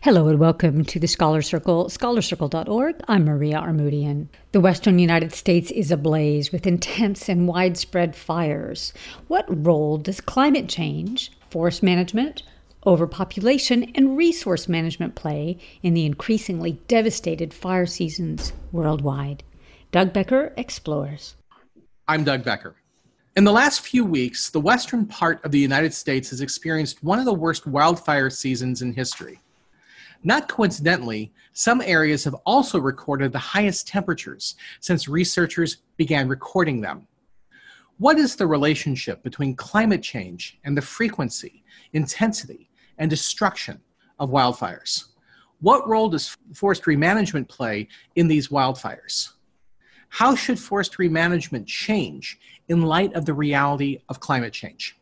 Hello and welcome to the Scholar Circle, scholarcircle.org. I'm Maria Armoudian. The western United States is ablaze with intense and widespread fires. What role does climate change, forest management, overpopulation, and resource management play in the increasingly devastated fire seasons worldwide? Doug Becker explores. I'm Doug Becker. In the last few weeks, the western part of the United States has experienced one of the worst wildfire seasons in history. Not coincidentally, some areas have also recorded the highest temperatures since researchers began recording them. What is the relationship between climate change and the frequency, intensity, and destruction of wildfires? What role does forestry management play in these wildfires? How should forestry management change in light of the reality of climate change?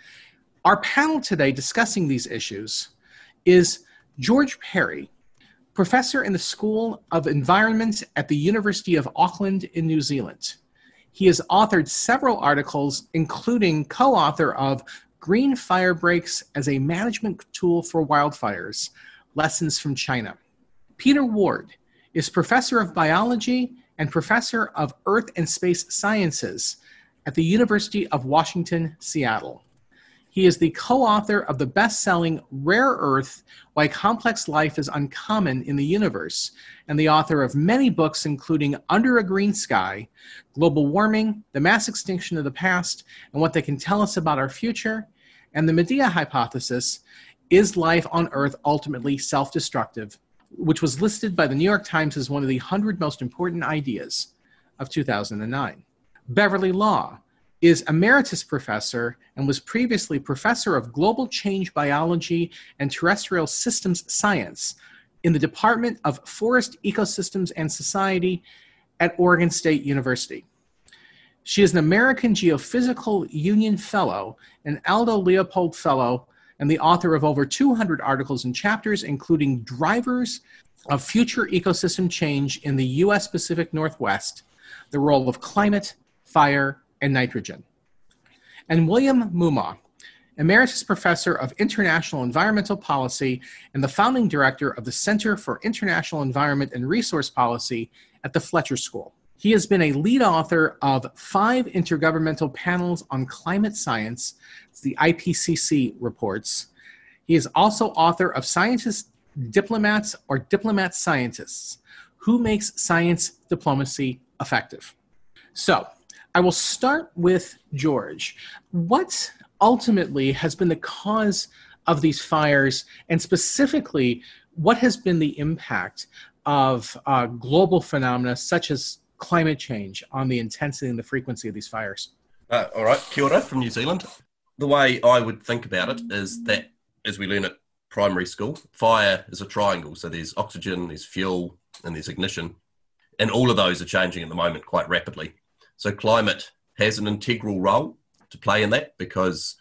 Our panel today discussing these issues is George Perry, professor in the School of Environment at the University of Auckland in New Zealand. He has authored several articles, including co-author of Green Fire Breaks as a Management Tool for Wildfires, Lessons from China. Peter Ward is professor of biology and professor of Earth and Space Sciences at the University of Washington, Seattle. He is the co-author of the best-selling Rare Earth: Why Complex Life is Uncommon in the Universe, and the author of many books including Under a Green Sky, Global Warming, The Mass Extinction of the Past, and What They Can Tell Us About Our Future, and The Medea Hypothesis: Is Life on Earth Ultimately Self-Destructive?, which was listed by the New York Times as one of the 100 most important ideas of 2009. Beverly Law is emeritus professor and was previously professor of global change biology and terrestrial systems science in the Department of Forest Ecosystems and Society at Oregon State University. She is an American Geophysical Union Fellow, an Aldo Leopold Fellow, and the author of over 200 articles and chapters, including Drivers of Future Ecosystem Change in the U.S. Pacific Northwest, the Role of Climate, Fire, and Nitrogen. And William Moomaw, Emeritus Professor of International Environmental Policy and the founding director of the Center for International Environment and Resource Policy at the Fletcher School. He has been a lead author of 5 intergovernmental panels on climate science, the IPCC reports. He is also author of Scientists, Diplomats, or Diplomat Scientists: Who Makes Science Diplomacy Effective? So, I will start with George. What ultimately has been the cause of these fires, and specifically, what has been the impact of global phenomena such as climate change on the intensity and the frequency of these fires? All right, kia ora from New Zealand. The way I would think about it is that, as we learn at primary school, fire is a triangle. So there's oxygen, there's fuel, and there's ignition. And all of those are changing at the moment quite rapidly. So climate has an integral role to play in that, because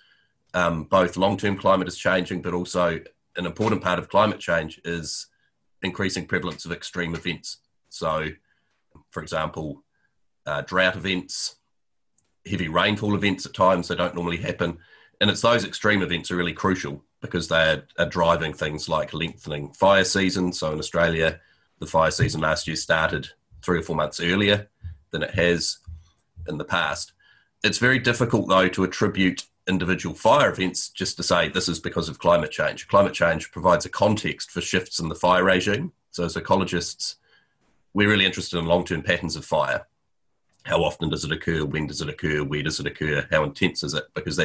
both long-term climate is changing, but also an important part of climate change is increasing prevalence of extreme events. So, for example, drought events, heavy rainfall events at times that don't normally happen. And it's those extreme events are really crucial because they are driving things like lengthening fire seasons. So in Australia, the fire season last year started 3 or 4 months earlier than it has in the past. It's very difficult, though, to attribute individual fire events just to say this is because of climate change. Climate change provides a context for shifts in the fire regime. So as ecologists, we're really interested in long-term patterns of fire. How often does it occur? When does it occur? Where does it occur? How intense is it? Because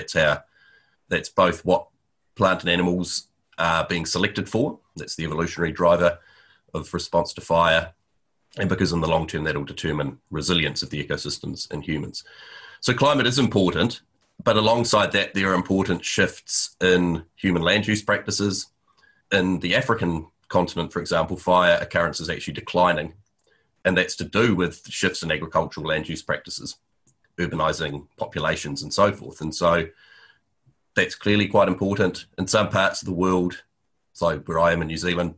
that's both what plant and animals are being selected for. That's the evolutionary driver of response to fire. And because in the long term, that'll determine resilience of the ecosystems and humans. So climate is important, but alongside that, there are important shifts in human land use practices. In the African continent, for example, fire occurrence is actually declining. And that's to do with shifts in agricultural land use practices, urbanizing populations and so forth. And so that's clearly quite important. In some parts of the world, so where I am in New Zealand,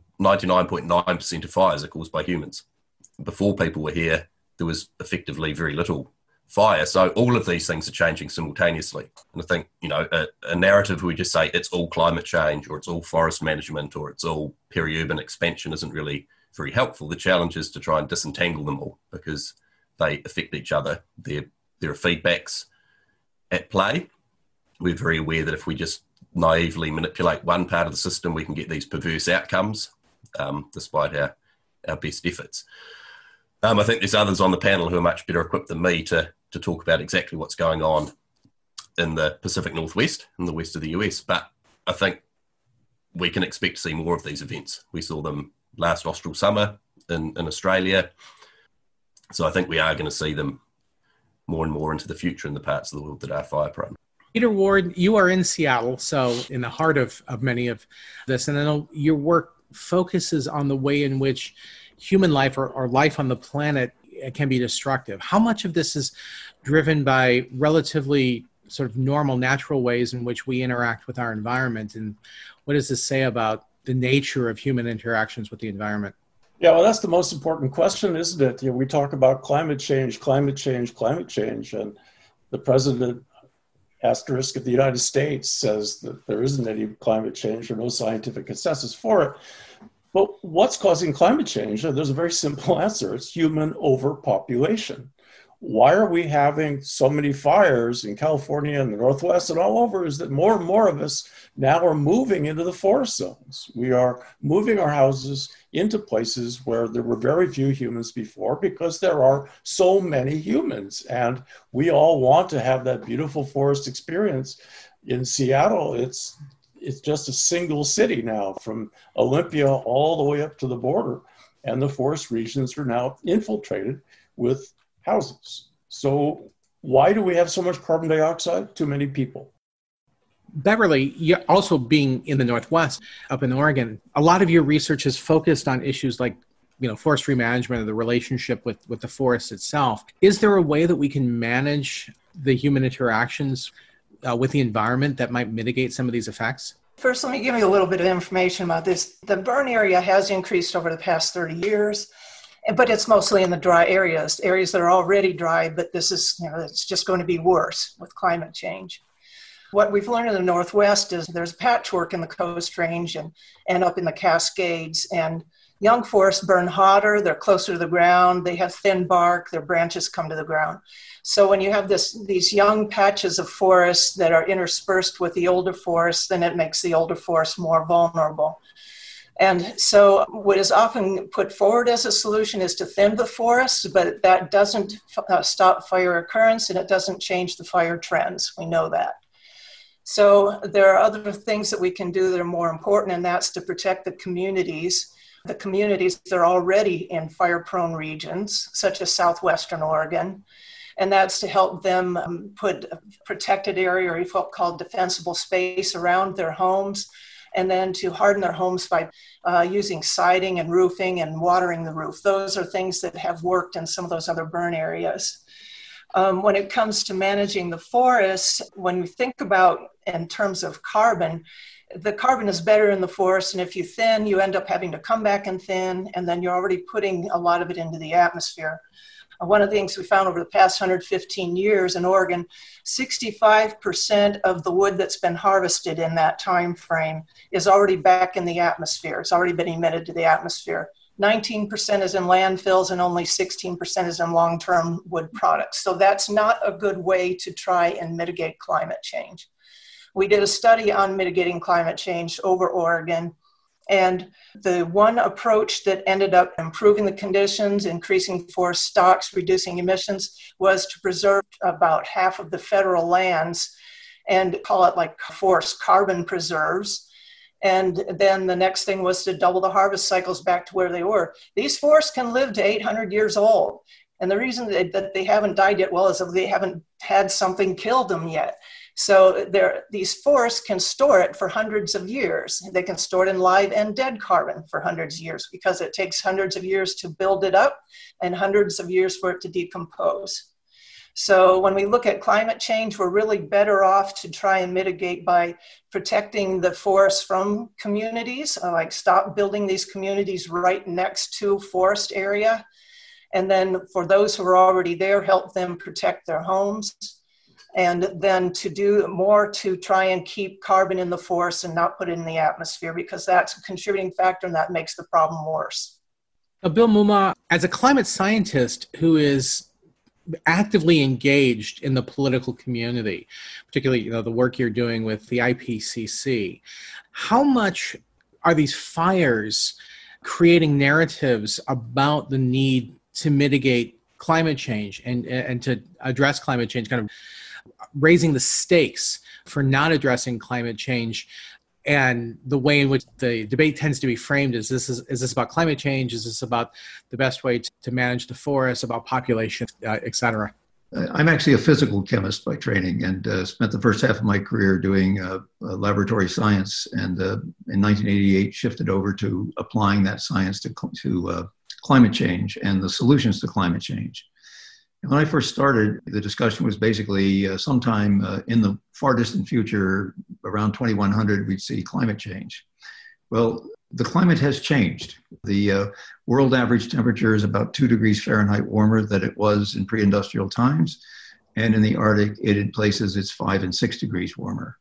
99.9% of fires are caused by humans. Before people were here, there was effectively very little fire. So all of these things are changing simultaneously. And I think, a narrative where we just say it's all climate change or it's all forest management or it's all peri-urban expansion isn't really very helpful. The challenge is to try and disentangle them all because they affect each other. There are feedbacks at play. We're very aware that if we just naively manipulate one part of the system, we can get these perverse outcomes, despite our best efforts. I think there's others on the panel who are much better equipped than me to talk about exactly what's going on in the Pacific Northwest, in the west of the US. But I think we can expect to see more of these events. We saw them last austral summer in Australia. So I think we are going to see them more and more into the future in the parts of the world that are fire prone. Peter Ward, you are in Seattle, so in the heart of many of this, and I know your work focuses on the way in which human life or life on the planet can be destructive. How much of this is driven by relatively sort of normal, natural ways in which we interact with our environment? And what does this say about the nature of human interactions with the environment? Yeah, well, that's the most important question, isn't it? We talk about climate change, and the president asterisk of the United States says that there isn't any climate change or no scientific consensus for it. But what's causing climate change? There's a very simple answer. It's human overpopulation. Why are we having so many fires in California and the Northwest and all over? Is that more and more of us now are moving into the forest zones. We are moving our houses into places where there were very few humans before because there are so many humans. And we all want to have that beautiful forest experience. In Seattle, it's just a single city now, from Olympia all the way up to the border. And the forest regions are now infiltrated with houses. So why do we have so much carbon dioxide? Too many people. Beverly, you also being in the Northwest, up in Oregon, a lot of your research is focused on issues like, forestry management and the relationship with the forest itself. Is there a way that we can manage the human interactions with the environment that might mitigate some of these effects? First, let me give you a little bit of information about this. The burn area has increased over the past 30 years. But it's mostly in the dry areas that are already dry, but this is, it's just going to be worse with climate change. What we've learned in the Northwest is there's patchwork in the Coast Range and up in the Cascades, and young forests burn hotter, they're closer to the ground, they have thin bark, their branches come to the ground. So when you have these young patches of forests that are interspersed with the older forests, then it makes the older forests more vulnerable. And so what is often put forward as a solution is to thin the forests, but that doesn't stop fire occurrence and it doesn't change the fire trends. We know that. So there are other things that we can do that are more important, and that's to protect the communities. The communities that are already in fire-prone regions, such as southwestern Oregon. And that's to help them put a protected area or what called defensible space around their homes, and then to harden their homes by using siding and roofing and watering the roof. Those are things that have worked in some of those other burn areas. When it comes to managing the forests, when we think about in terms of carbon, the carbon is better in the forest, and if you thin, you end up having to come back and thin, and then you're already putting a lot of it into the atmosphere. One of the things we found over the past 115 years in Oregon, 65% of the wood that's been harvested in that time frame is already back in the atmosphere. It's already been emitted to the atmosphere. 19% is in landfills and only 16% is in long-term wood products. So that's not a good way to try and mitigate climate change. We did a study on mitigating climate change over Oregon, and the one approach that ended up improving the conditions, increasing forest stocks, reducing emissions, was to preserve about half of the federal lands and call it like forest carbon preserves. And then the next thing was to double the harvest cycles back to where they were. These forests can live to 800 years old. And the reason that they haven't died yet, well, is that they haven't had something kill them yet. So these forests can store it for hundreds of years. They can store it in live and dead carbon for hundreds of years because it takes hundreds of years to build it up and hundreds of years for it to decompose. So when we look at climate change, we're really better off to try and mitigate by protecting the forests from communities, like stop building these communities right next to forest area, And then for those who are already there, help them protect their homes. And then to do more to try and keep carbon in the forest and not put it in the atmosphere, because that's a contributing factor and that makes the problem worse. Bill Mumma, as a climate scientist who is actively engaged in the political community, particularly the work you're doing with the IPCC, how much are these fires creating narratives about the need to mitigate climate change and to address climate change, kind of raising the stakes for not addressing climate change? And the way in which the debate tends to be framed is this about climate change? Is this about the best way to manage the forest, about population, et cetera? I'm actually a physical chemist by training, and spent the first half of my career doing laboratory science, and in 1988 shifted over to applying that science to climate change and the solutions to climate change. When I first started, the discussion was basically sometime in the far distant future, around 2100, we'd see climate change. Well, the climate has changed. The world average temperature is about 2 degrees Fahrenheit warmer than it was in pre-industrial times. And in the Arctic, in places, it's 5 and 6 degrees warmer.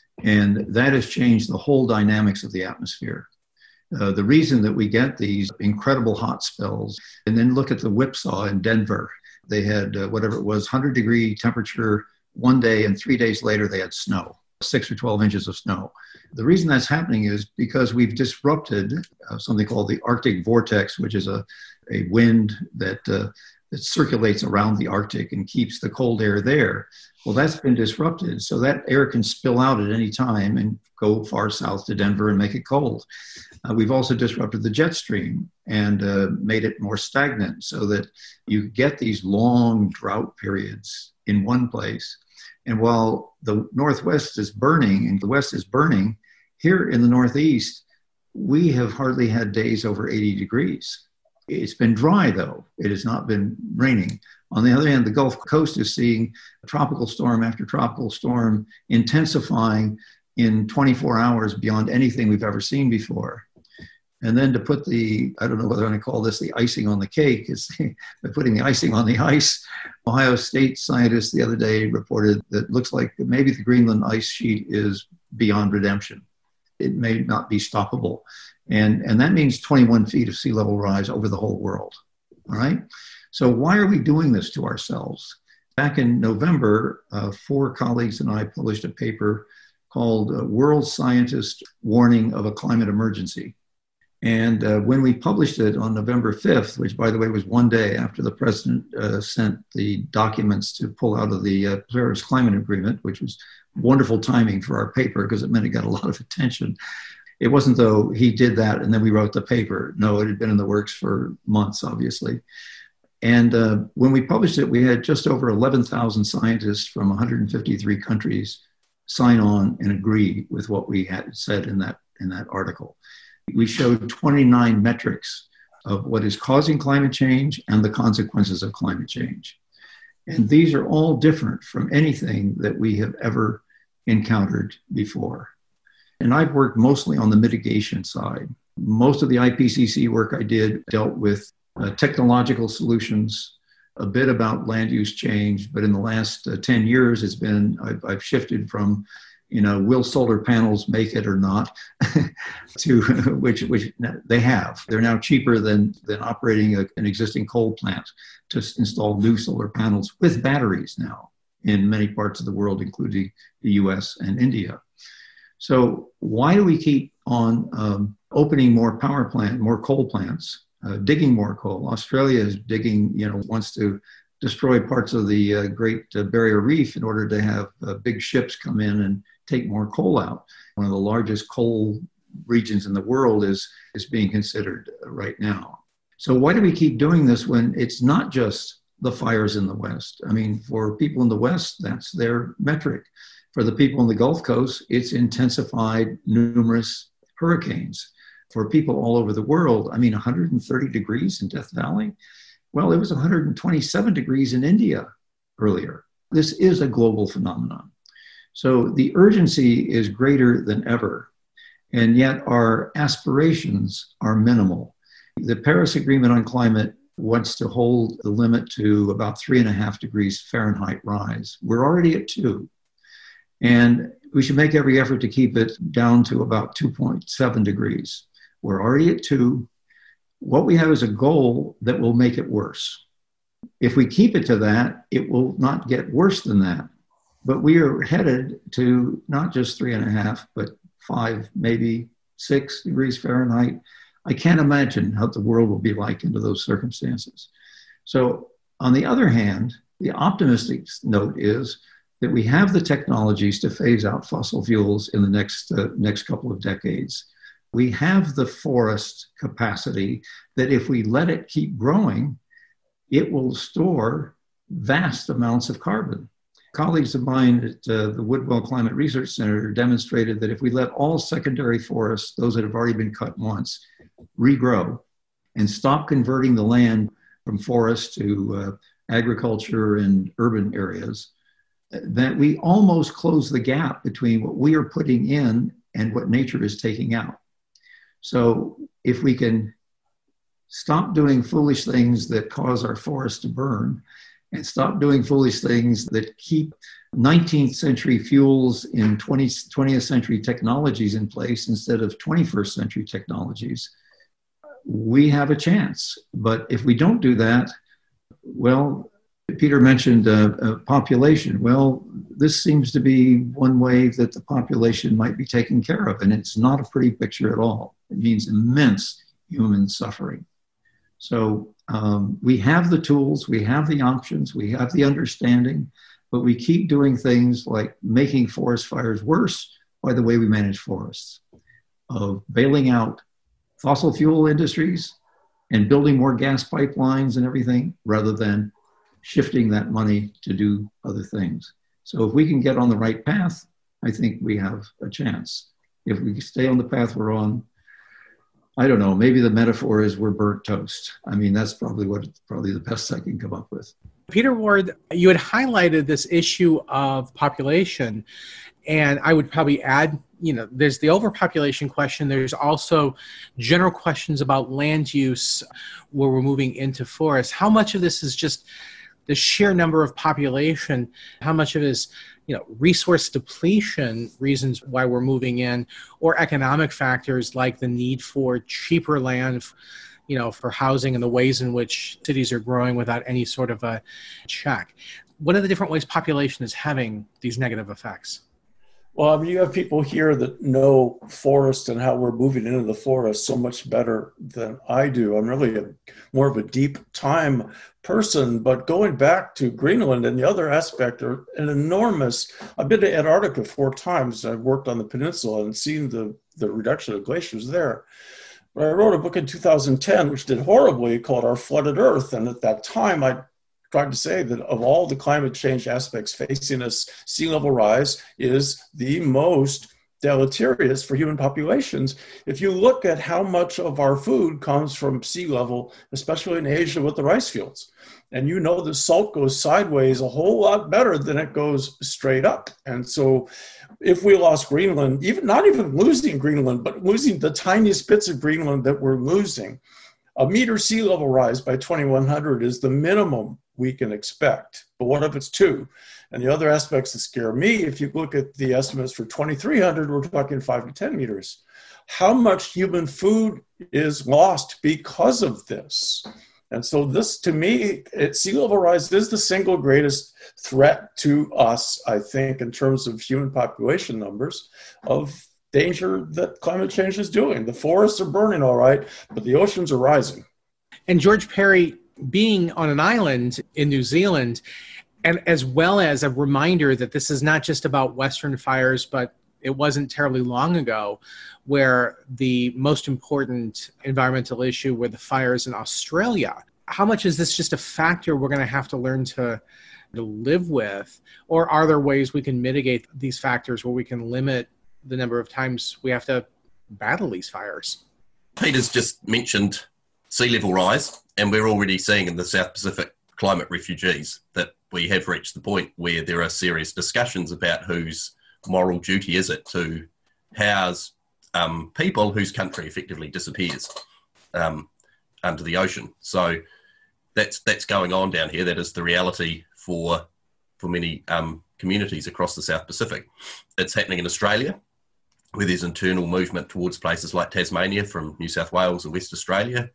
And that has changed the whole dynamics of the atmosphere. The reason that we get these incredible hot spells, and then look at the whipsaw in Denver. They had whatever it was, 100-degree temperature one day, and 3 days later they had snow, 6 or 12 inches of snow. The reason that's happening is because we've disrupted something called the Arctic vortex, which is a wind that circulates around the Arctic and keeps the cold air there. Well, that's been disrupted. So that air can spill out at any time and go far south to Denver and make it cold. We've also disrupted the jet stream and made it more stagnant so that you get these long drought periods in one place. And while the Northwest is burning and the West is burning, here in the Northeast, we have hardly had days over 80 degrees. It's been dry, though. It has not been raining. On the other hand, the Gulf Coast is seeing tropical storm after tropical storm intensifying in 24 hours beyond anything we've ever seen before. And then to put I don't know whether I'm going to call this the icing on the cake, is by putting the icing on the ice. Ohio State scientists the other day reported that it looks like maybe the Greenland ice sheet is beyond redemption. It may not be stoppable. And that means 21 feet of sea level rise over the whole world. All right. So why are we doing this to ourselves? Back in November, 4 colleagues and I published a paper called World Scientists Warning of a Climate Emergency. And when we published it on November 5th, which by the way was one day after the president sent the documents to pull out of the Paris Climate Agreement, which was wonderful timing for our paper because it meant it got a lot of attention. It wasn't though he did that and then we wrote the paper. No, it had been in the works for months, obviously. And when we published it, we had just over 11,000 scientists from 153 countries sign on and agree with what we had said in that article. We showed 29 metrics of what is causing climate change and the consequences of climate change. And these are all different from anything that we have ever encountered before. And I've worked mostly on the mitigation side. Most of the IPCC work I did dealt with technological solutions, a bit about land use change, but in the last 10 years, I've shifted from, will solar panels make it or not, to which they have. They're now cheaper than operating an existing coal plant to install new solar panels with batteries now in many parts of the world, including the US and India. So why do we keep on opening more more coal plants, digging more coal? Australia is digging, wants to destroy parts of the Great Barrier Reef in order to have big ships come in and take more coal out. One of the largest coal regions in the world is being considered right now. So why do we keep doing this when it's not just the fires in the West? I mean, for people in the West, that's their metric. For the people in the Gulf Coast, it's intensified numerous hurricanes. For people all over the world, 130 degrees in Death Valley. Well, it was 127 degrees in India earlier. This is a global phenomenon. So the urgency is greater than ever, and yet our aspirations are minimal. The Paris Agreement on Climate wants to hold the limit to about 3.5 degrees Fahrenheit rise. We're already at 2. And we should make every effort to keep it down to about 2.7 degrees. We're already at 2. What we have is a goal that will make it worse. If we keep it to that, it will not get worse than that. But we are headed to not just 3.5, but 5, maybe 6 degrees Fahrenheit. I can't imagine how the world will be like under those circumstances. So on the other hand, the optimistic note is that we have the technologies to phase out fossil fuels in the next couple of decades. We have the forest capacity that if we let it keep growing, it will store vast amounts of carbon. Colleagues of mine at the Woodwell Climate Research Center demonstrated that if we let all secondary forests, those that have already been cut once, regrow and stop converting the land from forest to agriculture and urban areas, that we almost close the gap between what we are putting in and what nature is taking out. So if we can stop doing foolish things that cause our forests to burn and stop doing foolish things that keep 19th century fuels in 20th century technologies in place instead of 21st century technologies, we have a chance. But if we don't do that, well, Peter mentioned population. Well, this seems to be one way that the population might be taken care of, and it's not a pretty picture at all. It means immense human suffering. So we have the tools, we have the options, we have the understanding, but we keep doing things like making forest fires worse by the way we manage forests, of bailing out fossil fuel industries and building more gas pipelines and everything, rather than shifting that money to do other things. So if we can get on the right path, I think we have a chance. If we stay on the path we're on, I don't know, maybe the metaphor is we're burnt toast. I mean, that's probably the best I can come up with. Peter Ward, you had highlighted this issue of population, and I would probably add, there's the overpopulation question. There's also general questions about land use where we're moving into forests. How much of this is just the sheer number of population? How much of it is, resource depletion, reasons why we're moving in, or economic factors like the need for cheaper land, for housing and the ways in which cities are growing without any sort of a check? What are the different ways population is having these negative effects? Well, I mean, you have people here that know forest and how we're moving into the forest so much better than I do. I'm really more of a deep time person, but going back to Greenland and the other aspect are an enormous, I've been to Antarctica 4 times. I've worked on the peninsula and seen the reduction of glaciers there. But I wrote a book in 2010, which did horribly, called Our Flooded Earth. And at that time, I tried to say that of all the climate change aspects facing us, sea level rise is the most deleterious for human populations. If you look at how much of our food comes from sea level, especially in Asia with the rice fields, and the salt goes sideways a whole lot better than it goes straight up. And so if we lost Greenland, not even losing Greenland, but losing the tiniest bits of Greenland that we're losing, a meter sea level rise by 2100 is the minimum we can expect. But what if it's 2? And the other aspects that scare me, if you look at the estimates for 2300, we're talking 5 to 10 meters. How much human food is lost because of this? And so this, to me, sea level rise is the single greatest threat to us, I think, in terms of human population numbers, of danger that climate change is doing. The forests are burning all right, but the oceans are rising. And George Perry, being on an island in New Zealand, and as well as a reminder that this is not just about Western fires, but it wasn't terribly long ago where the most important environmental issue were the fires in Australia. How much is this just a factor we're going to have to learn to live with? Or are there ways we can mitigate these factors where we can limit the number of times we have to battle these fires? Peter's just mentioned sea level rise, and we're already seeing in the South Pacific climate refugees that we have reached the point where there are serious discussions about whose moral duty is it to house people whose country effectively disappears under the ocean. So that's going on down here. That is the reality for many communities across the South Pacific. It's happening in Australia, where there's internal movement towards places like Tasmania from New South Wales and West Australia.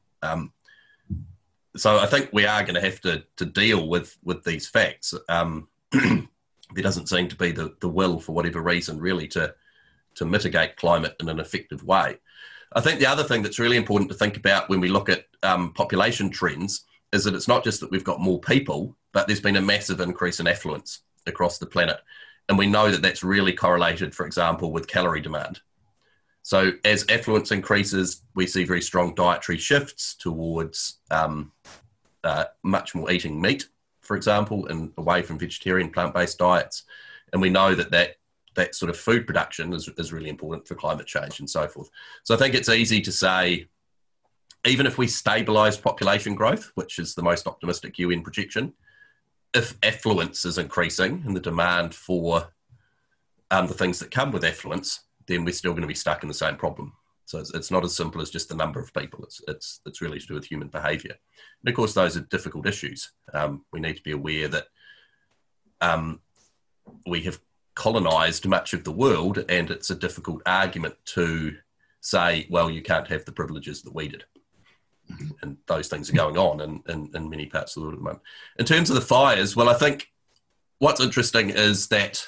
So I think we are going to have to deal with these facts. There doesn't seem to be the will, for whatever reason, really, to mitigate climate in an effective way. I think the other thing that's really important to think about when we look at population trends is that it's not just that we've got more people, but there's been a massive increase in affluence across the planet. And we know that that's really correlated, for example, with calorie demand. So as affluence increases, we see very strong dietary shifts towards much more eating meat, for example, and away from vegetarian plant-based diets. And we know that sort of food production is really important for climate change and so forth. So I think it's easy to say, even if we stabilise population growth, which is the most optimistic UN projection, if affluence is increasing and the demand for the things that come with affluence, then we're still going to be stuck in the same problem. So it's not as simple as just the number of people. It's really to do with human behaviour. And of course, those are difficult issues. We need to be aware that we have colonised much of the world, and it's a difficult argument to say, well, you can't have the privileges that we did. And those things are going on in many parts of the world at the moment. In terms of the fires, well, I think what's interesting is that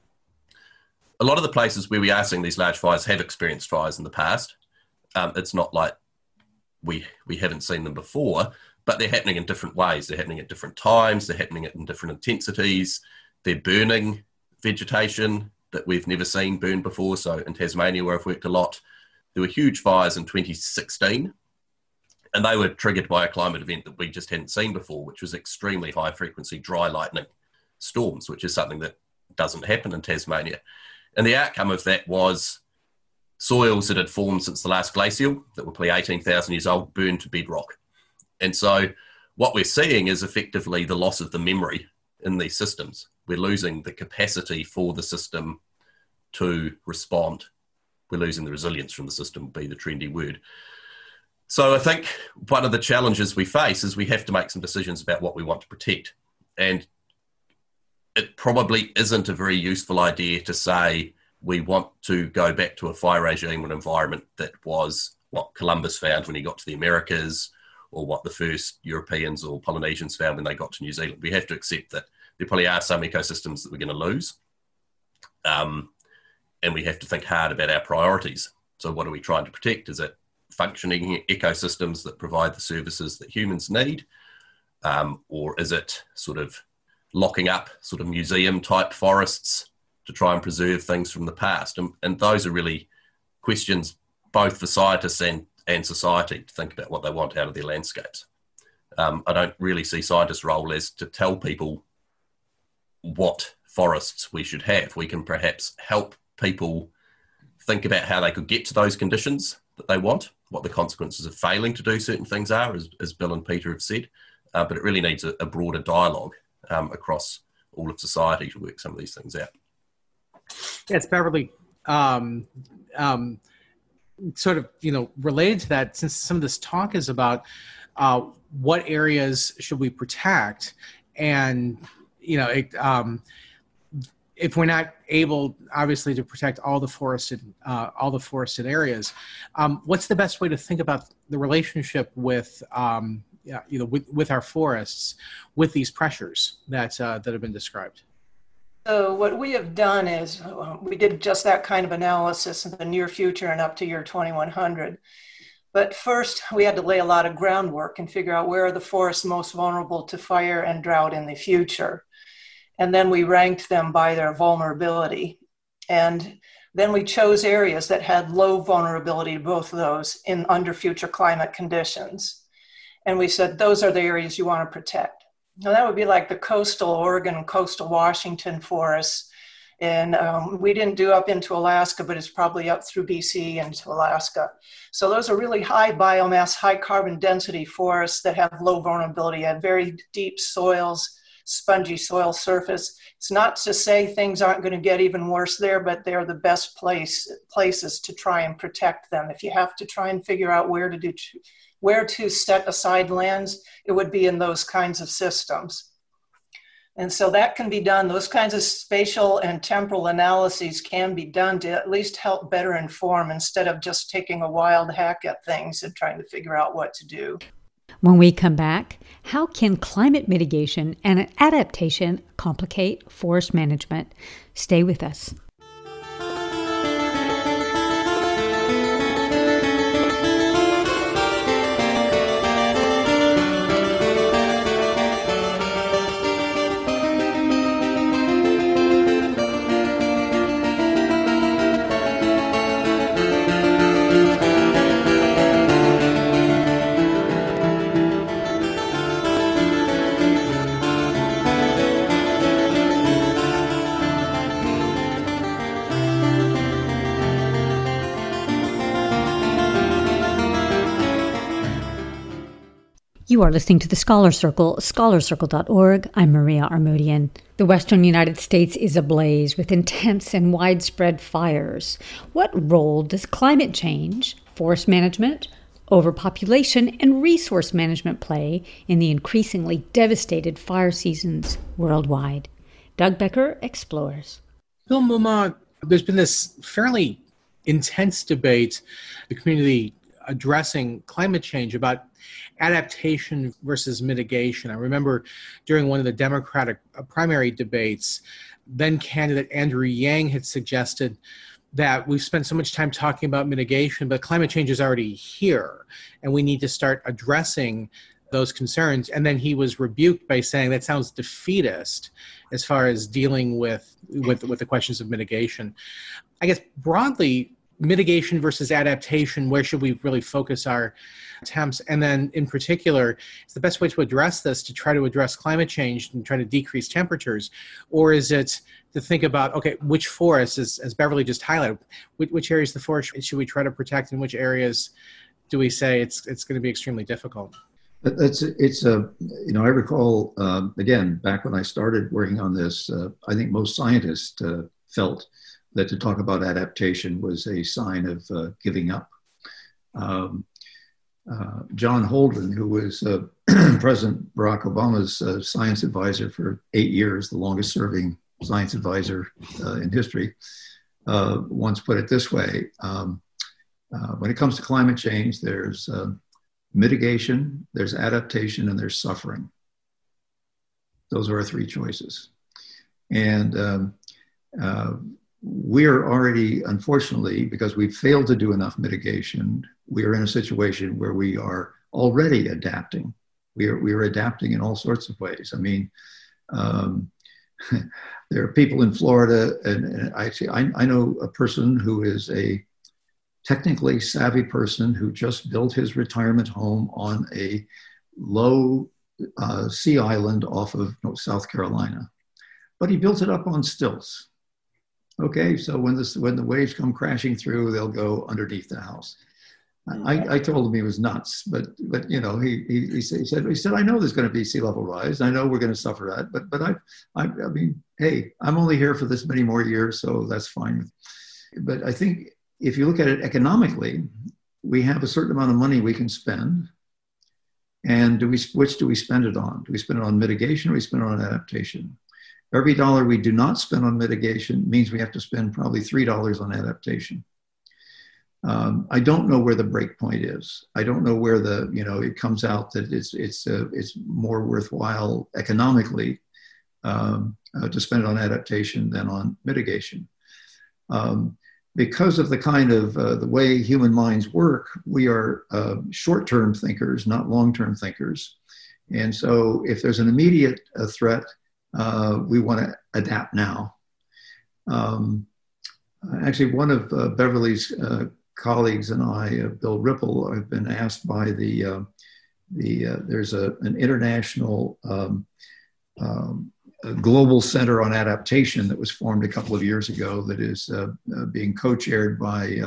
a lot of the places where we are seeing these large fires have experienced fires in the past. It's not like we haven't seen them before, but they're happening in different ways. They're happening at different times. They're happening in different intensities. They're burning vegetation that we've never seen burn before. So in Tasmania, where I've worked a lot, there were huge fires in 2016. And they were triggered by a climate event that we just hadn't seen before, which was extremely high frequency dry lightning storms, which is something that doesn't happen in Tasmania. And the outcome of that was soils that had formed since the last glacial, that were probably 18,000 years old, burned to bedrock. And so what we're seeing is effectively the loss of the memory in these systems. We're losing the capacity for the system to respond. We're losing the resilience from the system, would be the trendy word. So I think one of the challenges we face is we have to make some decisions about what we want to protect. And it probably isn't a very useful idea to say we want to go back to a fire regime or an environment that was what Columbus found when he got to the Americas, or what the first Europeans or Polynesians found when they got to New Zealand. We have to accept that there probably are some ecosystems that we're going to lose. And we have to think hard about our priorities. So what are we trying to protect? Is it functioning ecosystems that provide the services that humans need? Or is it sort of locking up sort of museum type forests to try and preserve things from the past? And those are really questions both for scientists and society to think about what they want out of their landscapes. I don't really see scientists' role as to tell people what forests we should have. We can perhaps help people think about how they could get to those conditions that they want, what the consequences of failing to do certain things are, as Bill and Peter have said. But it really needs a broader dialogue across all of society to work some of these things out. Yes, Beverly, sort of, related to that, since some of this talk is about what areas should we protect, and, if we're not able, obviously, to protect all the forested areas, what's the best way to think about the relationship with our forests, with these pressures that have been described? So what we have done is we did just that kind of analysis in the near future and up to year 2100. But first, we had to lay a lot of groundwork and figure out where are the forests most vulnerable to fire and drought in the future. And then we ranked them by their vulnerability. And then we chose areas that had low vulnerability to both of those under future climate conditions. And we said, those are the areas you want to protect. Now that would be like the coastal Oregon, coastal Washington forests. And we didn't do up into Alaska, but it's probably up through BC into Alaska. So those are really high biomass, high carbon density forests that have low vulnerability, have very deep soils, spongy soil surface. It's not to say things aren't going to get even worse there, but they're the best places to try and protect them. If you have to try and figure out where to set aside lands, it would be in those kinds of systems. And so that can be done. Those kinds of spatial and temporal analyses can be done to at least help better inform instead of just taking a wild hack at things and trying to figure out what to do. When we come back, how can climate mitigation and adaptation complicate forest management? Stay with us. You are listening to the Scholar Circle, scholarcircle.org. I'm Maria Armoudian. The western United States is ablaze with intense and widespread fires. What role does climate change, forest management, overpopulation, and resource management play in the increasingly devastated fire seasons worldwide? Doug Becker explores. Bill Mumma, there's been this fairly intense debate in the community addressing climate change about adaptation versus mitigation. I remember during one of the Democratic primary debates, then candidate Andrew Yang had suggested that we've spent so much time talking about mitigation, but climate change is already here, and we need to start addressing those concerns. And then he was rebuked by saying that sounds defeatist as far as dealing with the questions of mitigation. I guess broadly, mitigation versus adaptation, where should we really focus our attempts? And then in particular, is the best way to address this to try to address climate change and try to decrease temperatures? Or is it to think about, okay, which forests, as Beverly just highlighted, which areas of the forest should we try to protect, and which areas do we say it's going to be extremely difficult? I recall, again, back when I started working on this, I think most scientists felt that to talk about adaptation was a sign of giving up. John Holdren, who was President Barack Obama's science advisor for 8 years, the longest serving science advisor in history, once put it this way. When it comes to climate change, there's mitigation, there's adaptation, and there's suffering. Those are our three choices. And we're already, unfortunately, because we've failed to do enough mitigation, we are in a situation where we are already adapting. We are adapting in all sorts of ways. I mean, there are people in Florida, and I know a person who is a technically savvy person who just built his retirement home on a low sea island off of South Carolina, but he built it up on stilts. Okay, so when the waves come crashing through, they'll go underneath the house. I told him he was nuts, but you know, he said, I know there's going to be sea level rise. I know we're going to suffer that, but I mean, hey, I'm only here for this many more years, so that's fine. But I think if you look at it economically, we have a certain amount of money we can spend, and which do we spend it on? Do we spend it on mitigation, or do we spend it on adaptation? Every dollar we do not spend on mitigation means we have to spend probably $3 on adaptation. I don't know where the break point is. I don't know where it comes out that it's more worthwhile economically to spend it on adaptation than on mitigation. Because of the kind of the way human minds work, we are short-term thinkers, not long-term thinkers. And so if there's an immediate threat, we want to adapt now. Actually, one of Beverly's colleagues and I, Bill Ripple, have been asked by there's an international global center on adaptation that was formed a couple of years ago that is being co-chaired by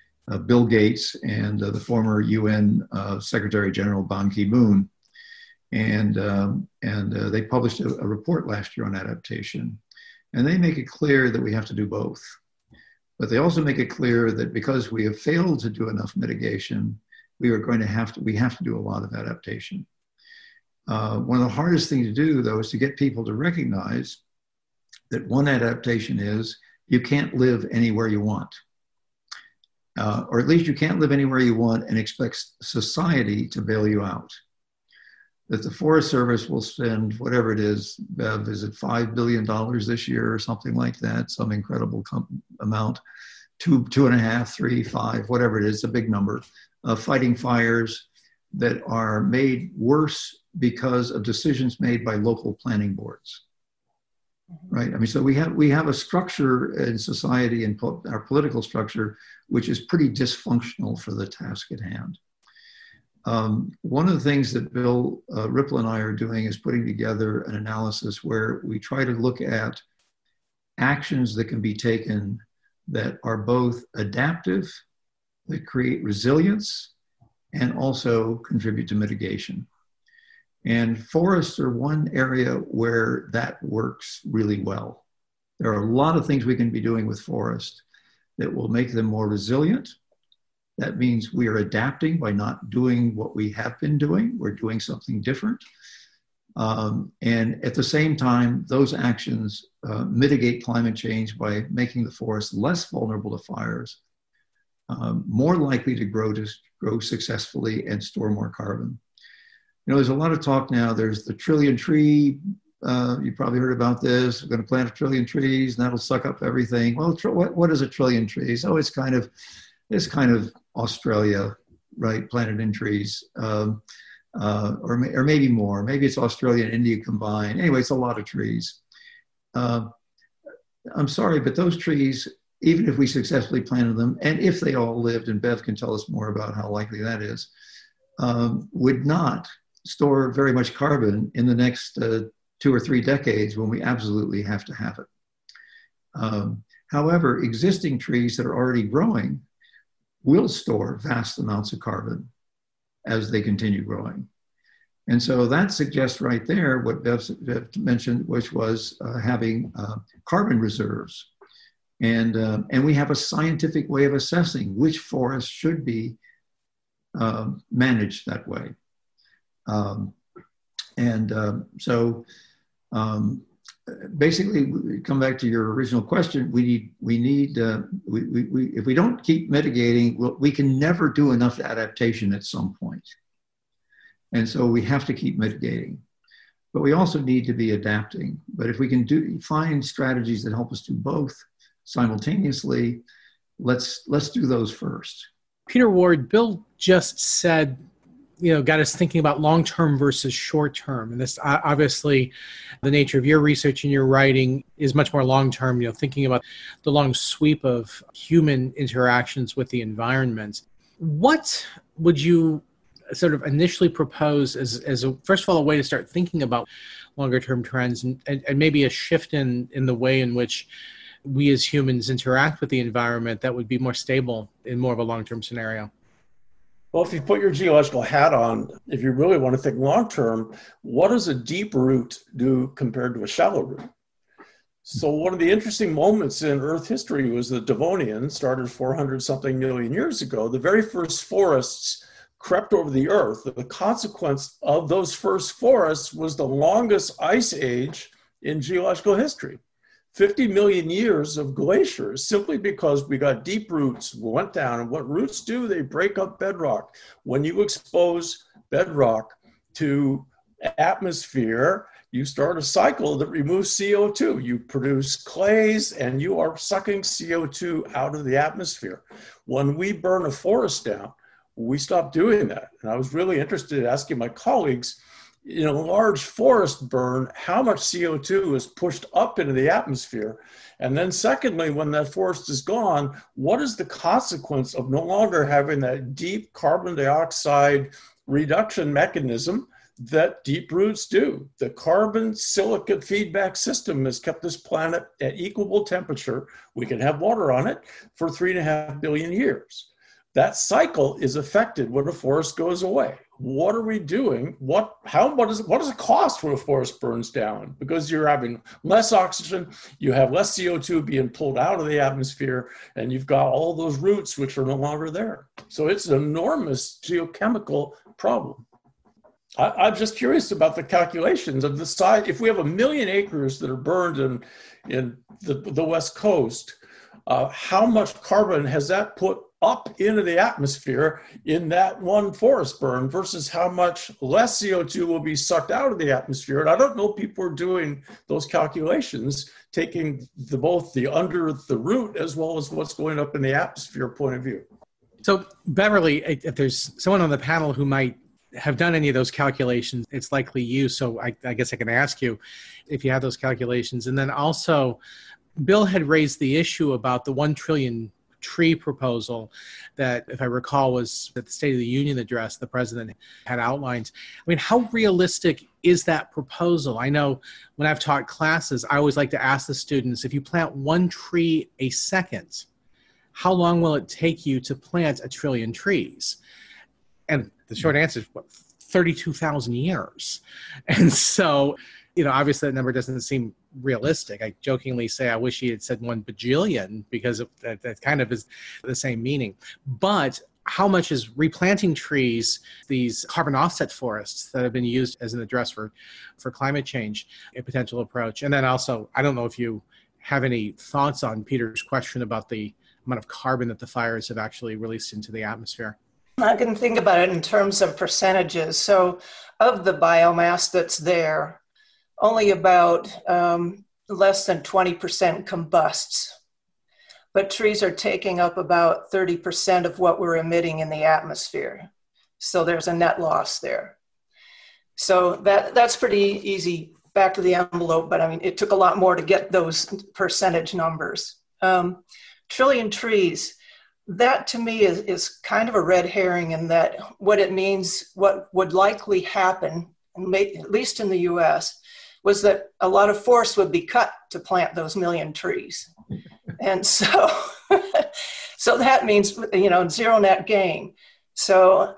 Bill Gates and the former UN Secretary General Ban Ki-moon. And they published a report last year on adaptation. And they make it clear that we have to do both. But they also make it clear that because we have failed to do enough mitigation, we have to do a lot of adaptation. One of the hardest things to do, though, is to get people to recognize that one adaptation is you can't live anywhere you want. Or at least you can't live anywhere you want and expect society to bail you out. That the Forest Service will spend whatever it is, Bev, is it $5 billion this year or something like that, some incredible amount, 2.5, 3, 5, whatever it is, a big number, fighting fires that are made worse because of decisions made by local planning boards. Right. I mean, so we have a structure in society and our political structure, which is pretty dysfunctional for the task at hand. One of the things that Bill Ripple and I are doing is putting together an analysis where we try to look at actions that can be taken that are both adaptive, that create resilience, and also contribute to mitigation. And forests are one area where that works really well. There are a lot of things we can be doing with forests that will make them more resilient. That means we are adapting by not doing what we have been doing. We're doing something different. And at the same time, those actions mitigate climate change by making the forest less vulnerable to fires, more likely to grow successfully and store more carbon. You know, there's a lot of talk now. There's the trillion tree. You probably heard about this. We're going to plant 1 trillion trees, and that'll suck up everything. Well, what is 1 trillion trees? Oh, it's kind of Australia, right? Planted in trees, or maybe more. Maybe it's Australia and India combined. Anyway, it's a lot of trees. I'm sorry, but those trees, even if we successfully planted them, and if they all lived, and Bev can tell us more about how likely that is, would not store very much carbon in the next 2 or 3 decades when we absolutely have to have it. However, existing trees that are already growing will store vast amounts of carbon as they continue growing. And so that suggests right there what Bev mentioned, which was having carbon reserves. And we have a scientific way of assessing which forests should be managed that way. Basically, we come back to your original question. If we don't keep mitigating, we can never do enough adaptation at some point. And so we have to keep mitigating, but we also need to be adapting. But if we can find strategies that help us do both simultaneously, let's do those first. Peter Ward, Bill just said, got us thinking about long-term versus short-term. And this, obviously, the nature of your research and your writing is much more long-term, thinking about the long sweep of human interactions with the environment. What would you sort of initially propose as first of all, a way to start thinking about longer-term trends and maybe a shift in the way in which we as humans interact with the environment that would be more stable in more of a long-term scenario? Well, if you put your geological hat on, if you really want to think long-term, what does a deep root do compared to a shallow root? So one of the interesting moments in Earth history was the Devonian, started 400-something million years ago. The very first forests crept over the Earth. The consequence of those first forests was the longest ice age in geological history. 50 million years of glaciers, simply because we got deep roots, went down. And what roots do, they break up bedrock. When you expose bedrock to atmosphere, you start a cycle that removes CO2. You produce clays and you are sucking CO2 out of the atmosphere. When we burn a forest down, we stop doing that. And I was really interested in asking my colleagues, in a large forest burn, how much CO2 is pushed up into the atmosphere? And then secondly, when that forest is gone, what is the consequence of no longer having that deep carbon dioxide reduction mechanism that deep roots do? The carbon silicate feedback system has kept this planet at equable temperature. We can have water on it for 3.5 billion years. that cycle is affected when a forest goes away. What are we doing? What does it cost when a forest burns down? Because you're having less oxygen, you have less CO2 being pulled out of the atmosphere, and you've got all those roots which are no longer there. So it's an enormous geochemical problem. I'm just curious about the calculations of the size. If we have 1 million acres that are burned in the West Coast, how much carbon has that put up into the atmosphere in that one forest burn versus how much less CO2 will be sucked out of the atmosphere? And I don't know if people are doing those calculations, taking both the under the root as well as what's going up in the atmosphere point of view. So Beverly, if there's someone on the panel who might have done any of those calculations, it's likely you. So I guess I can ask you if you have those calculations. And then also, Bill had raised the issue about the 1 trillion tree proposal that, if I recall, was at the State of the Union address the president had outlined. I mean, how realistic is that proposal? I know when I've taught classes, I always like to ask the students, if you plant 1 tree a second, how long will it take you to plant 1 trillion trees? And the short answer is, 32,000 years. And so, obviously that number doesn't seem realistic. I jokingly say I wish he had said 1 bajillion because that kind of is the same meaning. But how much is replanting trees, these carbon offset forests that have been used as an address for climate change, a potential approach? And then also, I don't know if you have any thoughts on Peter's question about the amount of carbon that the fires have actually released into the atmosphere. I can think about it in terms of percentages. So of the biomass that's there, only about less than 20% combusts. But trees are taking up about 30% of what we're emitting in the atmosphere. So there's a net loss there. So that's pretty easy back of the envelope, but I mean, it took a lot more to get those percentage numbers. Trillion trees, that to me is kind of a red herring in that what it means, what would likely happen, at least in the US, was that a lot of forest would be cut to plant those 1 million trees. And so, so that means, zero net gain. So,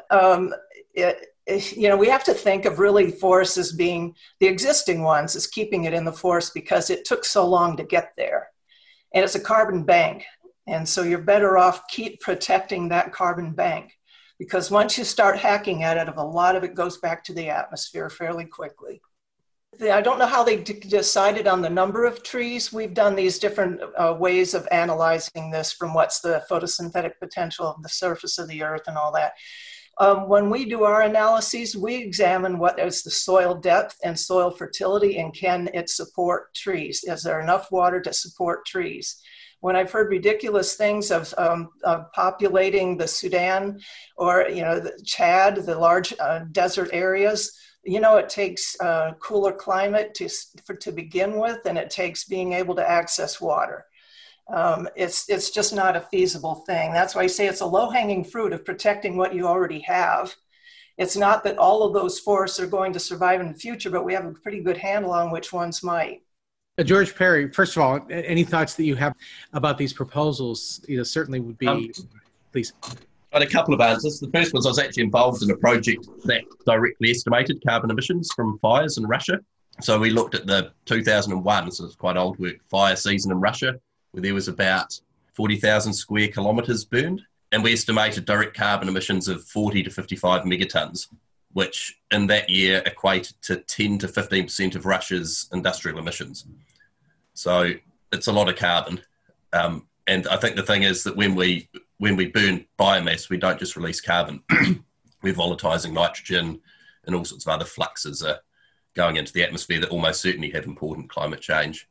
we have to think of really forests as being the existing ones, as keeping it in the forest because it took so long to get there. And it's a carbon bank. And so you're better off keep protecting that carbon bank, because once you start hacking at it, a lot of it goes back to the atmosphere fairly quickly. I don't know how they decided on the number of trees. We've done these different ways of analyzing this from what's the photosynthetic potential of the surface of the earth and all that. When we do our analyses, we examine what is the soil depth and soil fertility, and can it support trees? Is there enough water to support trees? When I've heard ridiculous things of populating the Sudan or, the Chad, the large desert areas, it takes cooler climate to begin with, and it takes being able to access water. It's just not a feasible thing. That's why I say it's a low-hanging fruit of protecting what you already have. It's not that all of those forests are going to survive in the future, but we have a pretty good handle on which ones might. George Perry, first of all, any thoughts that you have about these proposals, certainly would be, please. I had a couple of answers. The first was I was actually involved in a project that directly estimated carbon emissions from fires in Russia. So we looked at the 2001, so it's quite old work, fire season in Russia, where there was about 40,000 square kilometres burned. And we estimated direct carbon emissions of 40 to 55 megatons, which in that year equated to 10 to 15% of Russia's industrial emissions. So it's a lot of carbon. And I think the thing is that when we burn biomass, we don't just release carbon. We're volatilizing nitrogen, and all sorts of other fluxes are going into the atmosphere that almost certainly have important climate change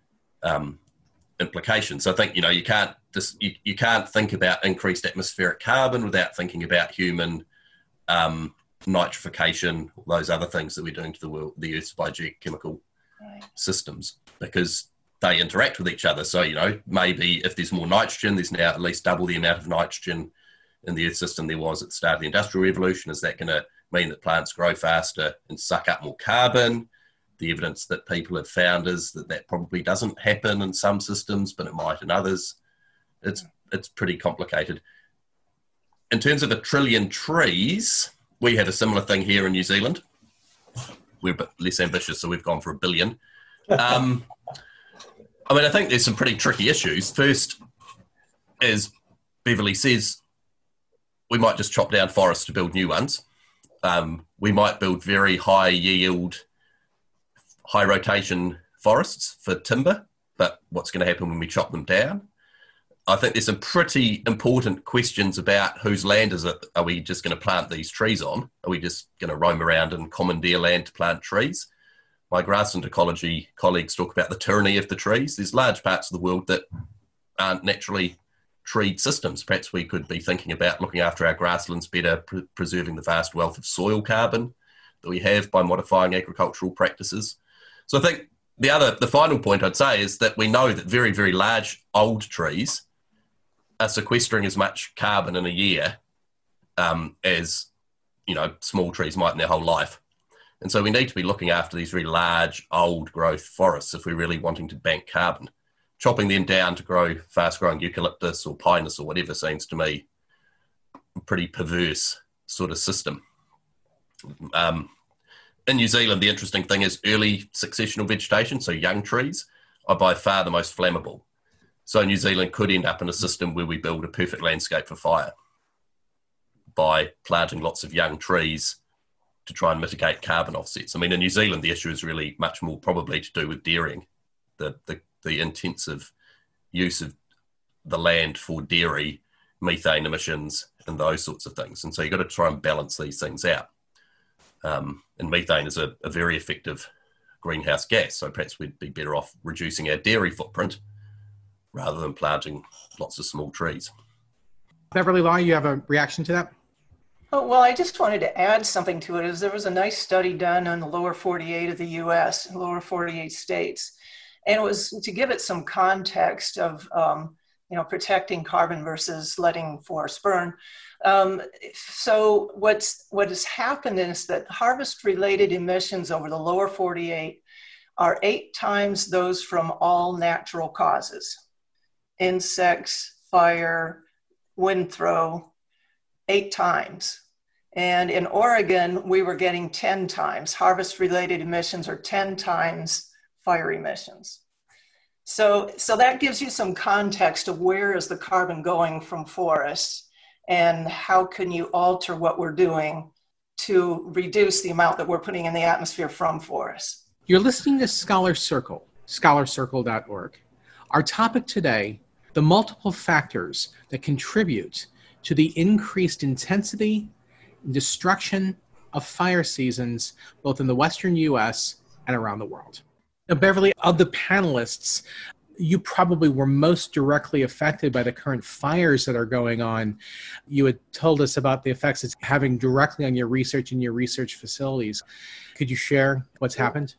implications. So I think, you can't think about increased atmospheric carbon without thinking about human nitrification, those other things that we're doing to the Earth's biogeochemical systems, because they interact with each other. So, maybe if there's more nitrogen, there's now at least double the amount of nitrogen in the Earth system there was at the start of the Industrial Revolution. Is that going to mean that plants grow faster and suck up more carbon? The evidence that people have found is that probably doesn't happen in some systems, but it might in others. It's pretty complicated. in terms of 1 trillion trees, we had a similar thing here in New Zealand. We're a bit less ambitious, so we've gone for 1 billion. I think there's some pretty tricky issues. First, as Beverly says, we might just chop down forests to build new ones. We might build very high yield, high rotation forests for timber, but what's going to happen when we chop them down? I think there's some pretty important questions about whose land is it. Are we just going to plant these trees on? Are we just going to roam around and commandeer land to plant trees? My grassland ecology colleagues talk about the tyranny of the trees. There's large parts of the world that aren't naturally treed systems. Perhaps we could be thinking about looking after our grasslands better, preserving the vast wealth of soil carbon that we have by modifying agricultural practices. So I think the final point I'd say is that we know that very, very large old trees are sequestering as much carbon in a year as, small trees might in their whole life. And so we need to be looking after these very large, old growth forests if we're really wanting to bank carbon. Chopping them down to grow fast-growing eucalyptus or pinus or whatever seems to me a pretty perverse sort of system. In New Zealand, the interesting thing is early successional vegetation, so young trees, are by far the most flammable. So New Zealand could end up in a system where we build a perfect landscape for fire by planting lots of young trees to try and mitigate carbon offsets. In New Zealand, the issue is really much more probably to do with dairying, the intensive use of the land for dairy, methane emissions, and those sorts of things. And so you've got to try and balance these things out. And methane is a very effective greenhouse gas, so perhaps we'd be better off reducing our dairy footprint rather than planting lots of small trees. Beverly Law, you have a reaction to that? Oh, well, I just wanted to add something to it. There was a nice study done on the lower 48 of the U.S., lower 48 states. And it was to give it some context of, protecting carbon versus letting forests burn. So what has happened is that harvest-related emissions over the lower 48 are 8 times those from all natural causes. Insects, fire, wind throw, 8 times. And in Oregon, we were getting 10 times. Harvest-related emissions are 10 times fire emissions. So that gives you some context of where is the carbon going from forests and how can you alter what we're doing to reduce the amount that we're putting in the atmosphere from forests. You're listening to Scholar Circle, scholarcircle.org. Our topic today, the multiple factors that contribute to the increased intensity and destruction of fire seasons, both in the Western U.S. and around the world. Now, Beverly, of the panelists, you probably were most directly affected by the current fires that are going on. You had told us about the effects it's having directly on your research and your research facilities. Could you share what's happened?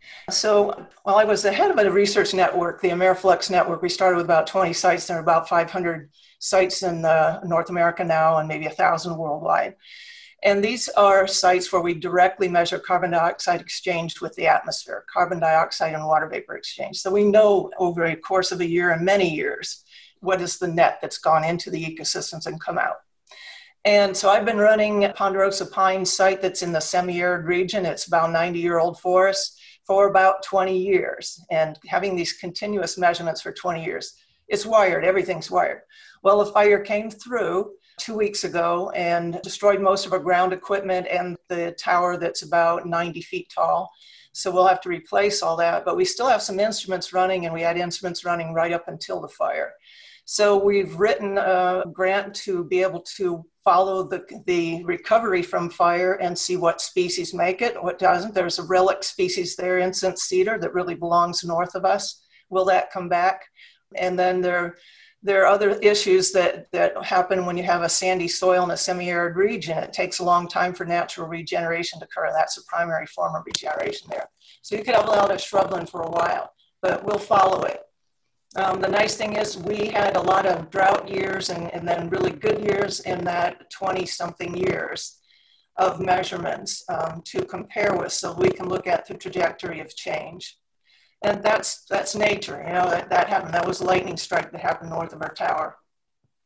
So while I was the head of a research network, the AmeriFlux network, we started with about 20 sites. There are about 500 sites in North America now and maybe 1,000 worldwide. And these are sites where we directly measure carbon dioxide exchange with the atmosphere, carbon dioxide and water vapor exchange. So we know over a course of a year and many years, what is the net that's gone into the ecosystems and come out. And so I've been running Ponderosa Pine site that's in the semi-arid region. It's about 90-year-old forest for about 20 years and having these continuous measurements for 20 years. It's wired, everything's wired. Well, a fire came through 2 weeks ago and destroyed most of our ground equipment and the tower that's about 90 feet tall. So we'll have to replace all that, but we still have some instruments running and we had instruments running right up until the fire. So we've written a grant to be able to follow the recovery from fire and see what species make it, what doesn't. There's a relic species there, incense cedar, that really belongs north of us. Will that come back? And then there are other issues that happen when you have a sandy soil in a semi-arid region. It takes a long time for natural regeneration to occur. That's a primary form of regeneration there. So you could have a lot of shrubland for a while, but we'll follow it. The nice thing is we had a lot of drought years and then really good years in that 20-something years of measurements to compare with, so we can look at the trajectory of change. And that's nature, that happened. That was a lightning strike that happened north of our tower.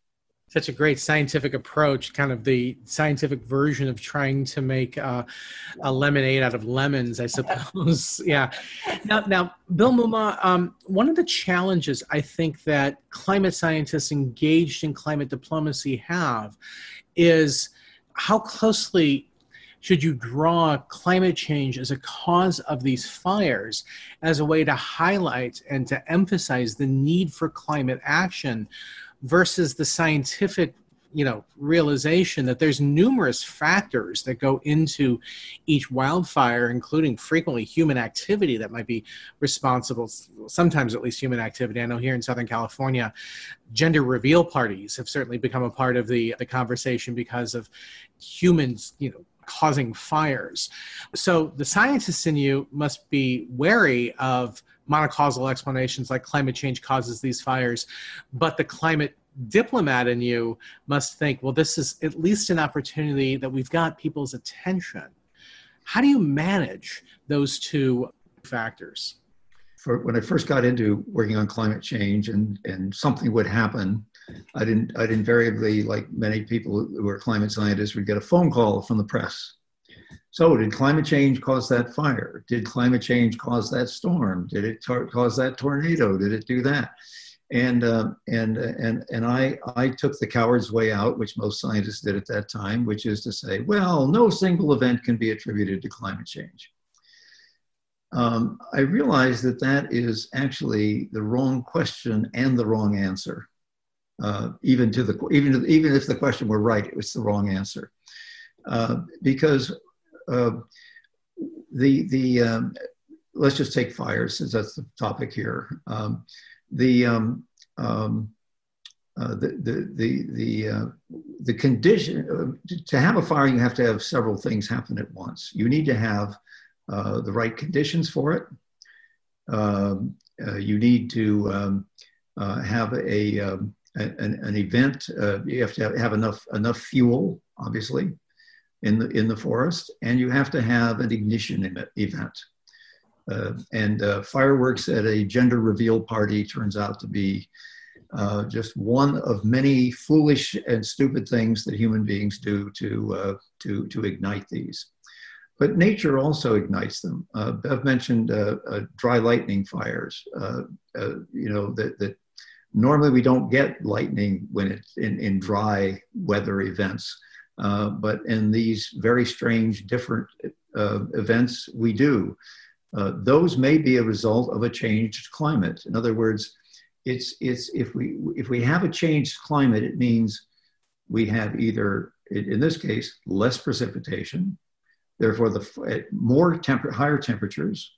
Such a great scientific approach, kind of the scientific version of trying to make a lemonade out of lemons, I suppose. Yeah. Now, Bill Mumma, one of the challenges I think that climate scientists engaged in climate diplomacy have is how closely should you draw climate change as a cause of these fires as a way to highlight and to emphasize the need for climate action versus the scientific, realization that there's numerous factors that go into each wildfire, including frequently human activity that might be responsible, sometimes at least human activity. I know here in Southern California, gender reveal parties have certainly become a part of the conversation because of humans, causing fires. So the scientists in you must be wary of monocausal explanations like climate change causes these fires, but the climate diplomat in you must think, well, this is at least an opportunity that we've got people's attention. How do you manage those two factors? When I first got into working on climate change and something would happen, I'd invariably, like many people who are climate scientists, would get a phone call from the press. So did climate change cause that fire? Did climate change cause that storm? Did it cause that tornado? Did it do that? And I took the coward's way out, which most scientists did at that time, which is to say, well, no single event can be attributed to climate change. I realized that is actually the wrong question and the wrong answer. Even if the question were right, it was the wrong answer. Because let's just take fires, since that's the topic here. The condition to have a fire, you have to have several things happen at once. You need to have the right conditions for it. You need to have an event. You have to have enough fuel, obviously, in the forest, and you have to have an ignition event. And fireworks at a gender reveal party turns out to be just one of many foolish and stupid things that human beings do to ignite these. But nature also ignites them. Bev mentioned dry lightning fires. That normally we don't get lightning when it's in dry weather events, but in these very strange, different events, we do. Those may be a result of a changed climate. In other words, if we have a changed climate, it means we have either, in this case, less precipitation, therefore higher temperatures.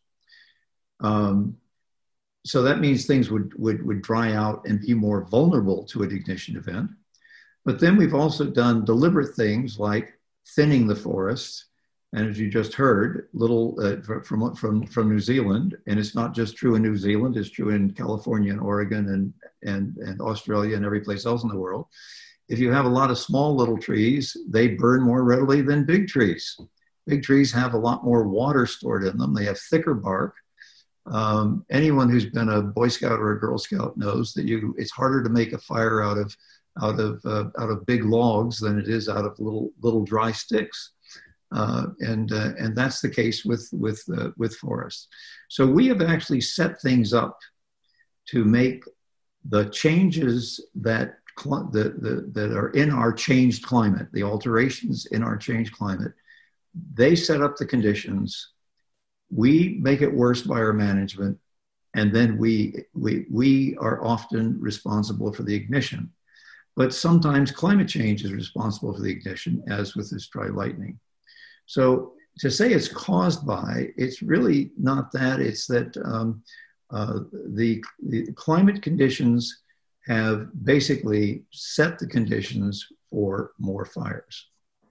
So that means things would dry out and be more vulnerable to an ignition event. But then we've also done deliberate things like thinning the forests. And as you just heard, from New Zealand, and it's not just true in New Zealand, it's true in California and Oregon and Australia and every place else in the world. If you have a lot of small little trees, they burn more readily than big trees. Big trees have a lot more water stored in them. They have thicker bark. Anyone who's been a Boy Scout or a Girl Scout knows that it's harder to make a fire out of big logs than it is out of little dry sticks. And that's the case with forests. So we have actually set things up to make the changes that are in our changed climate, the alterations in our changed climate. They set up the conditions. We make it worse by our management, and then we are often responsible for the ignition. But sometimes climate change is responsible for the ignition, as with this dry lightning. So to say it's caused by, it's really not that. It's that the climate conditions have basically set the conditions for more fires.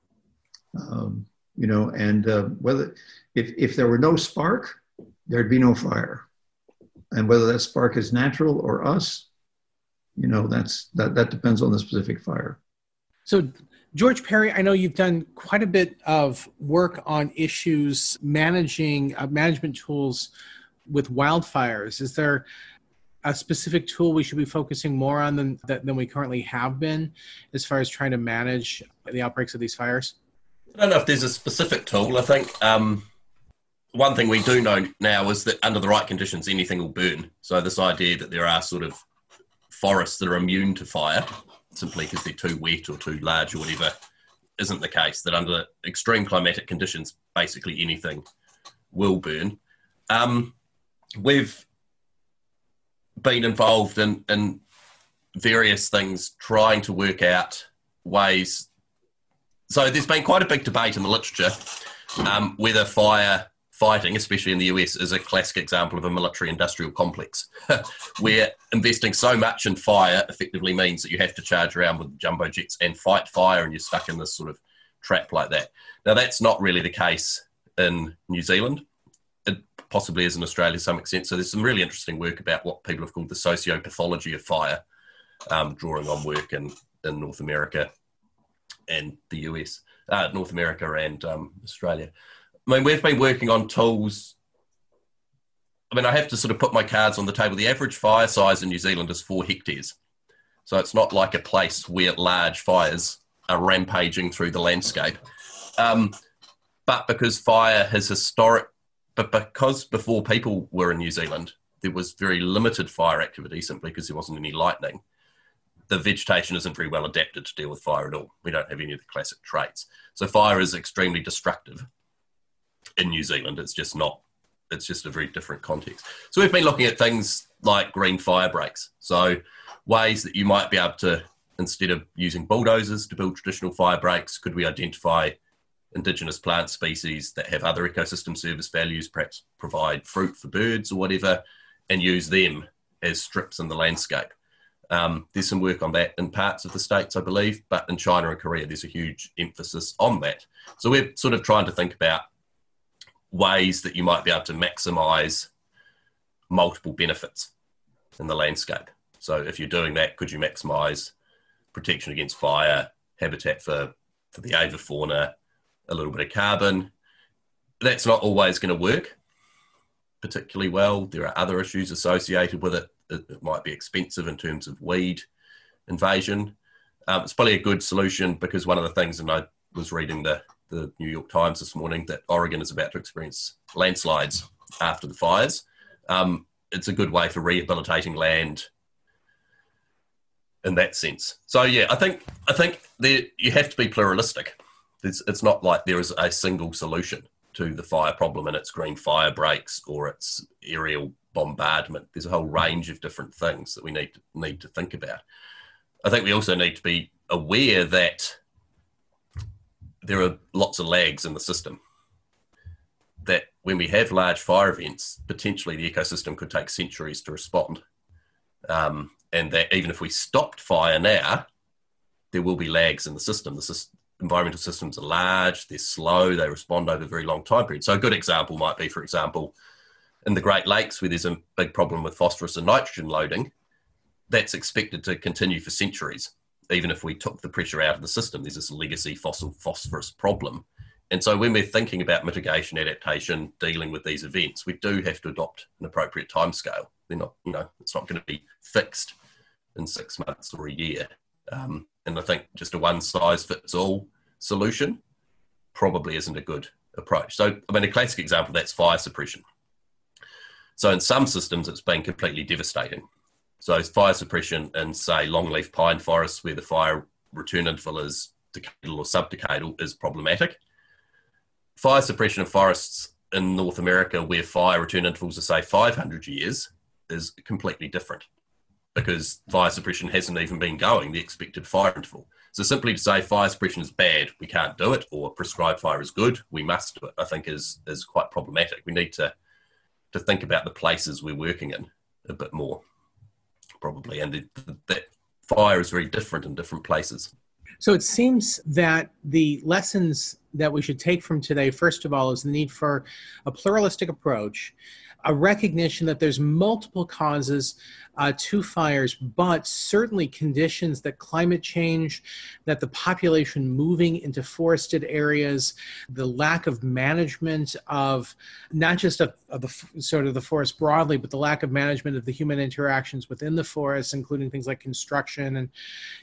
Whether if there were no spark, there'd be no fire, and whether that spark is natural or us, that depends on the specific fire. So, George Perry, I know you've done quite a bit of work on issues management tools with wildfires. Is there a specific tool we should be focusing more on than we currently have been as far as trying to manage the outbreaks of these fires? I don't know if there's a specific tool. I think one thing we do know now is that under the right conditions, anything will burn. So this idea that there are sort of forests that are immune to fire simply because they're too wet or too large or whatever isn't the case. That under extreme climatic conditions, basically anything will burn. We've been involved in various things trying to work out ways. So there's been quite a big debate in the literature whether firefighting, especially in the US, is a classic example of a military-industrial complex, where investing so much in fire effectively means that you have to charge around with jumbo jets and fight fire, and you're stuck in this sort of trap like that. Now, that's not really the case in New Zealand. It possibly is in Australia to some extent. So there's some really interesting work about what people have called the sociopathology of fire, drawing on work in North America and the US, North America and Australia. I mean, we've been working on tools. I mean, I have to sort of put my cards on the table. The average fire size in New Zealand is 4 hectares. So it's not like a place where large fires are rampaging through the landscape. But because fire has because before people were in New Zealand, there was very limited fire activity simply because there wasn't any lightning. The vegetation isn't very well adapted to deal with fire at all. We don't have any of the classic traits. So fire is extremely destructive in New Zealand. It's just a very different context. So we've been looking at things like green fire breaks. So ways that you might be able to, instead of using bulldozers to build traditional fire breaks, could we identify indigenous plant species that have other ecosystem service values, perhaps provide fruit for birds or whatever, and use them as strips in the landscape. There's some work on that in parts of the States, I believe, but in China and Korea, there's a huge emphasis on that. So we're sort of trying to think about ways that you might be able to maximize multiple benefits in the landscape. So if you're doing that, could you maximize protection against fire, habitat for the avifauna, a little bit of carbon? That's not always going to work particularly well. There are other issues associated with it. It might be expensive in terms of weed invasion. It's probably a good solution because one of the things, and I was reading the New York Times this morning, that Oregon is about to experience landslides after the fires. It's a good way for rehabilitating land in that sense. So yeah, I think you have to be pluralistic. It's not like there is a single solution to the fire problem and it's green fire breaks or it's aerial bombardment. There's a whole range of different things that we need to think about. I think we also need to be aware that there are lots of lags in the system, that when we have large fire events, potentially the ecosystem could take centuries to respond. And that even if we stopped fire now, there will be lags in the system. Environmental systems are large, they're slow, they respond over a very long time period. So a good example might be, for example, in the Great Lakes, where there's a big problem with phosphorus and nitrogen loading, that's expected to continue for centuries. Even if we took the pressure out of the system, there's this legacy fossil phosphorus problem. And so when we're thinking about mitigation, adaptation, dealing with these events, we do have to adopt an appropriate timescale. They're not, it's not going to be fixed in 6 months or a year. And I think just a one-size-fits-all solution probably isn't a good approach. So, I mean, a classic example of that's fire suppression. So in some systems, it's been completely devastating. So fire suppression in, say, longleaf pine forests where the fire return interval is decadal or subdecadal is problematic. Fire suppression of forests in North America where fire return intervals are, say, 500 years is completely different because fire suppression hasn't even been going the expected fire interval. So simply to say fire suppression is bad, we can't do it, or prescribed fire is good, we must do it, I think is quite problematic. We need to think about the places we're working in a bit more, probably, and that fire is very different in different places. So it seems that the lessons that we should take from today, first of all, is the need for a pluralistic approach, a recognition that there's multiple causes to fires, but certainly conditions that climate change, that the population moving into forested areas, the lack of management of not just of the sort of the forest broadly, but the lack of management of the human interactions within the forest, including things like construction and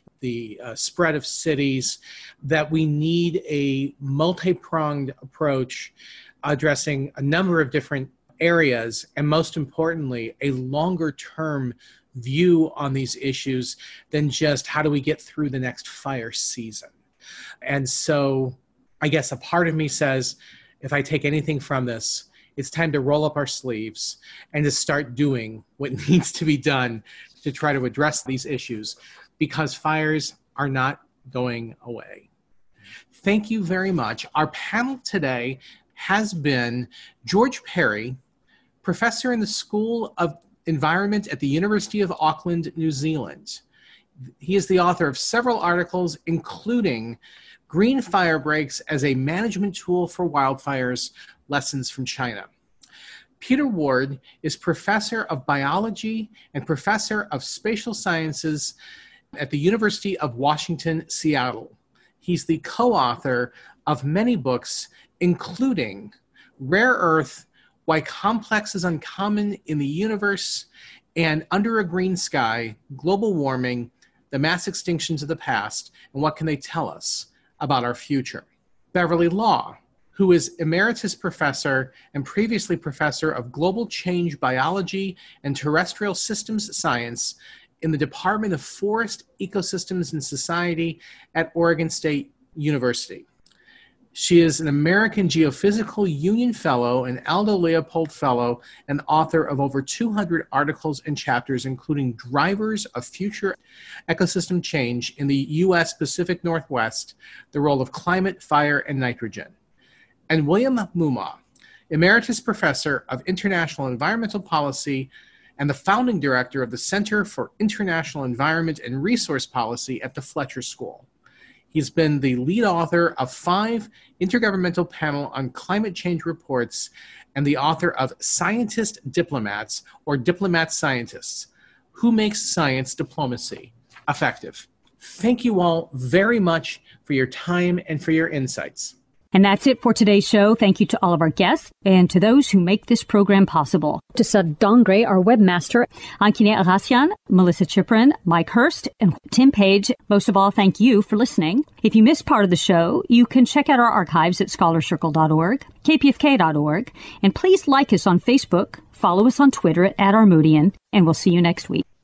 the spread of cities, that we need a multi-pronged approach addressing a number of different areas, and most importantly, a longer term view on these issues than just how do we get through the next fire season. And so I guess a part of me says, if I take anything from this, it's time to roll up our sleeves and to start doing what needs to be done to try to address these issues, because fires are not going away. Thank you very much. Our panel today has been George Perry, professor in the School of Environment at the University of Auckland, New Zealand. He is the author of several articles, including Green Fire Breaks as a Management Tool for Wildfires, Lessons from China. Peter Ward is professor of biology and professor of spatial sciences at the University of Washington, Seattle. He's the co-author of many books, including Rare Earth, Why Complex is Uncommon in the Universe, and Under a Green Sky, Global Warming, The Mass Extinctions of the Past, and What Can They Tell Us About Our Future? Beverly Law, who is emeritus professor and previously professor of global change biology and terrestrial systems science in the Department of Forest, Ecosystems, and Society at Oregon State University. She is an American Geophysical Union Fellow, an Aldo Leopold Fellow, and author of over 200 articles and chapters, including Drivers of Future Ecosystem Change in the U.S. Pacific Northwest, the Role of Climate, Fire, and Nitrogen. And William Moomaw, Emeritus Professor of International Environmental Policy and the founding director of the Center for International Environment and Resource Policy at the Fletcher School. He's been the lead author of 5 Intergovernmental Panel on Climate Change reports and the author of Scientist Diplomats, or Diplomat Scientists, Who Makes Science Diplomacy Effective. Thank you all very much for your time and for your insights. And that's it for today's show. Thank you to all of our guests and to those who make this program possible. To Sud Dongre, our webmaster, Ankine Arasian, Melissa Chiprin, Mike Hurst, and Tim Page. Most of all, thank you for listening. If you missed part of the show, you can check out our archives at scholarcircle.org, kpfk.org, and please like us on Facebook, follow us on Twitter at Armoodian, and we'll see you next week.